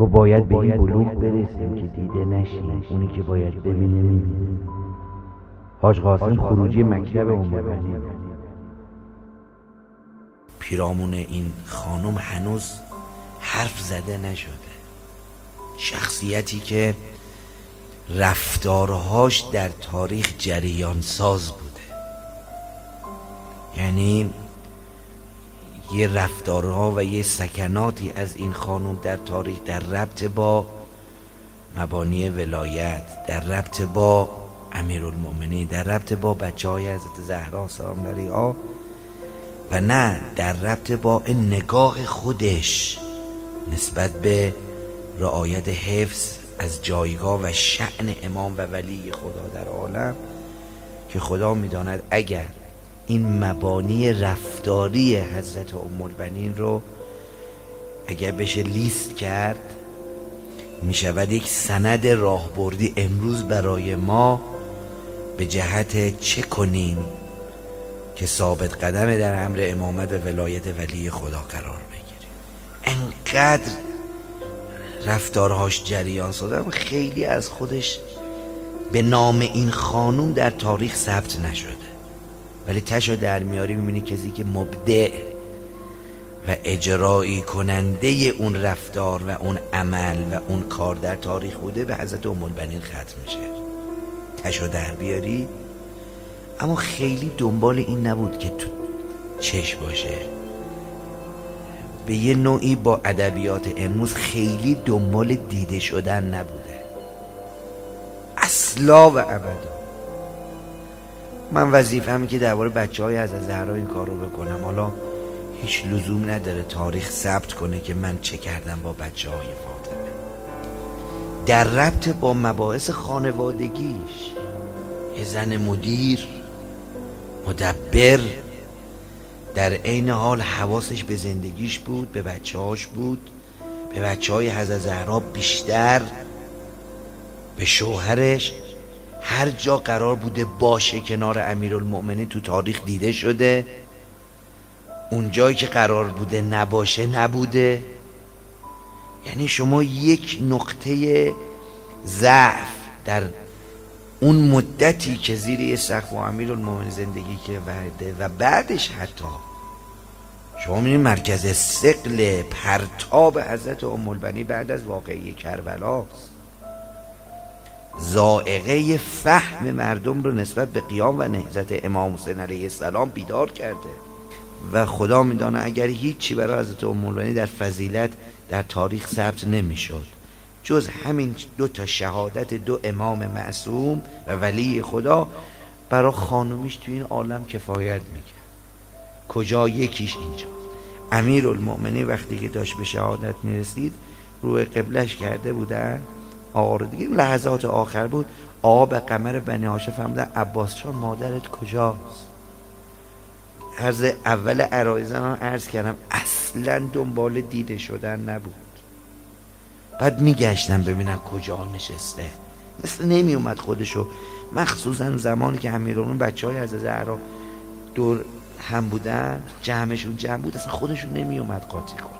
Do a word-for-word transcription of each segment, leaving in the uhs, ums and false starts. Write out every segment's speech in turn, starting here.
گفت باید به این بلوغ برسیم که دیده نشیم، اونی که باید ببینه میبینه. حاج قاسم خروجی مکتب امیربنی. پیرامون این خانم هنوز حرف زده نشده. شخصیتی که رفتارهاش در تاریخ جریان ساز بوده، یعنی یه رفتارها و یه سکناتی از این خانم در تاریخ در ربط با مبانی ولایت، در ربط با امیرالمؤمنین، در ربط با بچه های حضرت زهرا سلام علیها و نه در ربط با نگاه خودش نسبت به رعایت حفظ از جایگاه و شأن امام و ولی خدا در عالم، که خدا میداند اگر این مبانی رفتاری حضرت ام البنین رو اگر بشه لیست کرد، میشود یک سند راهبردی امروز برای ما به جهت چه کنیم که ثابت قدم در امر امامت و ولایت ولی خدا قرار بگیریم. انقدر رفتارهاش جریان ساده، خیلی از خودش به نام این خانوم در تاریخ ثبت نشده، ولی تشو در میاری میبینی کسی که مبدع و اجرایی کننده اون رفتار و اون عمل و اون کار در تاریخ بوده به حضرت ام البنین ختم میشه. تشو در بیاری، اما خیلی دنبال این نبود که تو چش باشه. به یه نوعی با ادبیات امروز خیلی دنبال دیده شدن نبوده اصلا و ابدا. من وظیفه‌مه که درباره بچه های از زهرا این کار رو بکنم. حالا هیچ لزوم نداره تاریخ ثبت کنه که من چه کردم با بچه های فاطمه در ربط با مباحث خانوادگیش. یه زن مدیر، مدبر، در عین حال حواسش به زندگیش بود، به بچه هاش بود، به بچه های حضرت زهرا بیشتر، به شوهرش. هر جا قرار بوده باشه کنار امیرالمؤمنین تو تاریخ دیده شده، اون جایی که قرار بوده نباشه نبوده. یعنی شما یک نقطه ضعف در اون مدتی که زیر یه سقف با امیرالمؤمنین زندگی کرده و بعدش حتی شما می‌بینید مرکز ثقل پرتاب حضرت ام البنین بعد از واقعه کربلاست. ذائقه فهم مردم رو نسبت به قیام و نهضت امام حسین علیه السلام بیدار کرده و خدا میدانه اگر هیچی برای حضرت ام البنین در فضیلت در تاریخ ثبت نمیشد جز همین دو تا شهادت دو امام معصوم و ولی خدا، برای خانومیش تو این عالم کفایت میکرد. کجا؟ یکیش اینجا. امیرالمؤمنین وقتی که داشت به شهادت میرسید روی قبلش کرده بودن. آقا رو دیگه لحظات آخر بود، آقا به قمر بنی هاشم فهمیدن عباس جان مادرت کجاست. عرض اول عرایزم عرض کردم اصلا دنبال دیده شدن نبود. بعد میگشتم ببینم کجا نشسته، مثل نمی اومد خودشو، مخصوصا زمانی که امیرالمؤمنین بچه های از زهرا دور هم بودن، جمعشون جمع بود، اصلا خودشون نمی اومد قاطی کنه.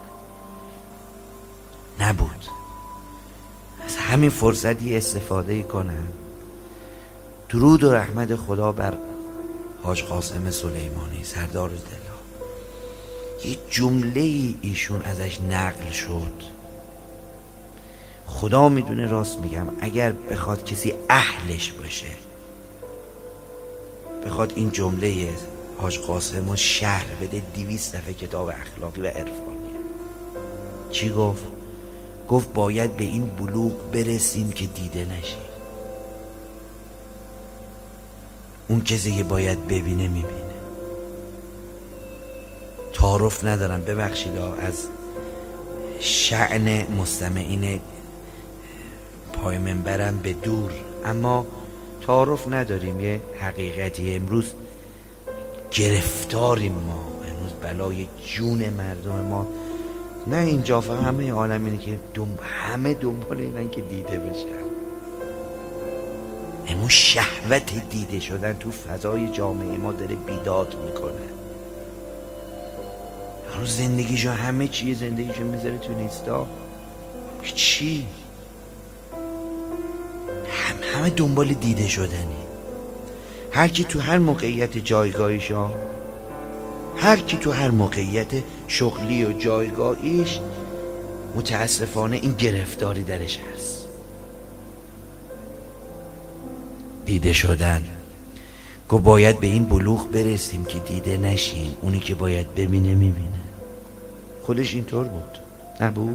نبود. از همین فرصتی استفاده کنم. درود و رحمت خدا بر حاج قاسم سلیمانی سردار دلا. یه جمله ایشون ازش نقل شد، خدا میدونه راست میگم، اگر بخواد کسی اهلش باشه بخواد این جمله حاج قاسم رو شرح بده، دویست صفحه کتاب اخلاقی و عرفانی. چی گفت؟ گفت باید به این بلوغ برسیم که دیده نشیم. اون کسی که باید ببینه میبینه. تعارف ندارم، ببخشید از شأن مستمعین پای منبرم به دور، اما تعارف نداریم. یه حقیقتی امروز گرفتاریم ما، امروز بلای جون مردم ما، نه اینجا فقط همه عالم اینه که دم... همه دنبال اینن که دیده بشن. امون شهوت دیده شدن تو فضای جامعه ما داره بیداد میکنه. زندگیشو همه چیه زندگیشو میذاره تو نیستا. چی؟ هم همه دنبال دیده شدنی. هر کی تو هر موقعیت جایگاهیش ها هر کی تو هر موقعیت شغلی و جایگاهیش متاسفانه این گرفتاری درش هست. دیده شدن. گو باید به این بلوغ برسیم که دیده نشیم. اونی که باید ببینه میبینه. خودش اینطور بود نبود؟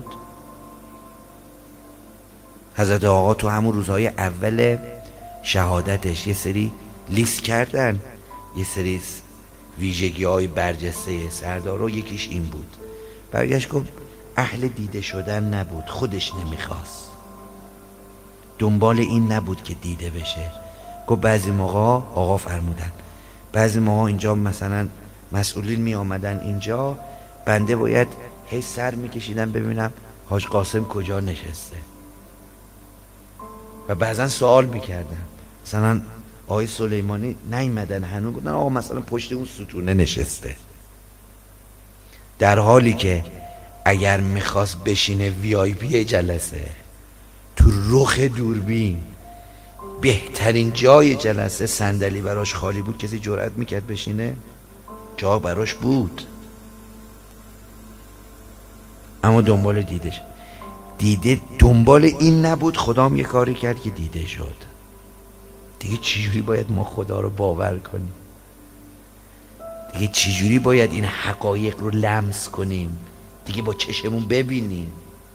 حضرت آقا تو همون روزهای اول شهادتش یه سری لیست کردن، یه سری ویژگی های برجسته سردار رو، یکیش این بود. برگشت گفت اهل دیده شدن نبود، خودش نمیخواست، دنبال این نبود که دیده بشه. گفت بعضی موقع آقا فرمودن بعضی موقع اینجا مثلا مسئولین می آمدن اینجا، بنده باید هی سر میکشیدم ببینم حاج قاسم کجا نشسته و بعضا سوال میکردم مثلا آقای سلیمانی نیومدن هنوز، گفتن آقا مثلا پشت اون ستونه نشسته، در حالی که اگر میخواست بشینه وی آی پی جلسه تو رخ دوربین بهترین جای جلسه صندلی براش خالی بود، کسی جرئت میکرد بشینه؟ جا براش بود، اما دنبال دیده شد. دیده دنبال این نبود، خدام یه کاری کرد که دیده شد. دیگه چجوری باید ما خدا رو باور کنیم؟ دیگه چجوری باید این حقایق رو لمس کنیم؟ دیگه با چشمون ببینیم.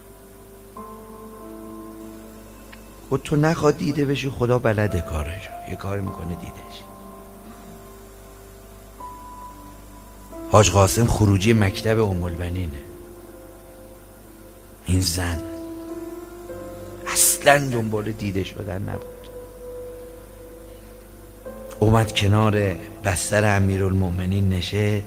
خود تو نخواد دیده بشی، خدا بلده کارشو، یه کاری میکنه دیده شی. حاج قاسم خروجی مکتب ام البنینه. این زن اصلا دنبال دیده شدن نبود. اومد کنار بستر امیرالمومنین نشست،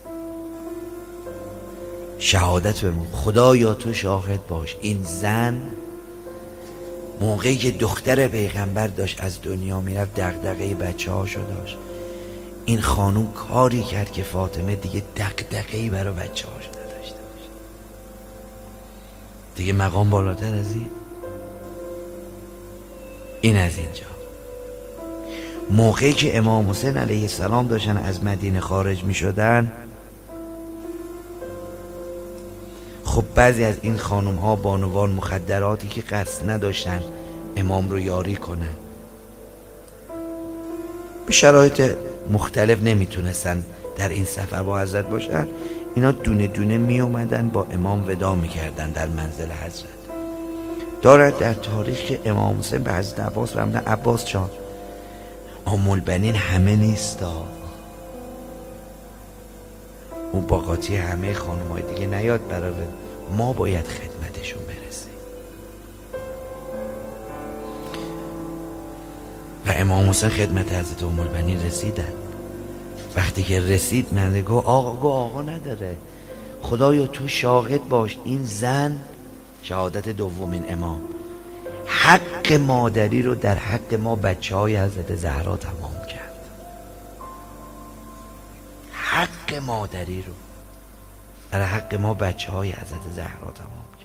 شهادت بمون خدایا تو شاهد باش، این زن موقعی که دختر پیغمبر داشت از دنیا میرفت دغدغه بچه هاشو داشت، این خانوم کاری کرد که فاطمه دیگه دغدغه‌ای برای بچه هاشو نداشته باشه. دیگه مقام بالاتر از این؟ این از اینجا. موقعی که امام حسین علیه السلام داشتن از مدینه خارج می شدن، خب بعضی از این خانم ها بانوان مخدراتی که قصد نداشتن امام رو یاری کنن، به شرایط مختلف نمیتونستن در این سفر با حضرت باشن، اینا دونه دونه می اومدن با امام ودا میکردن در منزل حضرت. دارد در تاریخ که امام حسین به حضرت عباس فرمودن عباس جان ام البنین همه نیستا، اون باقاتی همه خانم های دیگه نیاد، برای ما باید خدمتشون برسیم. و امام حسین خدمت حضرت ام البنین رسیدن. وقتی که رسید من گفت آقا گو آقا نداره، خدایا تو شاهد باش، این زن شهادت دومین امام حق مادری رو در حق ما بچه های حضرت زهرا تمام کرد. حق مادری رو در حق ما بچه های حضرت زهرا تمام کرد.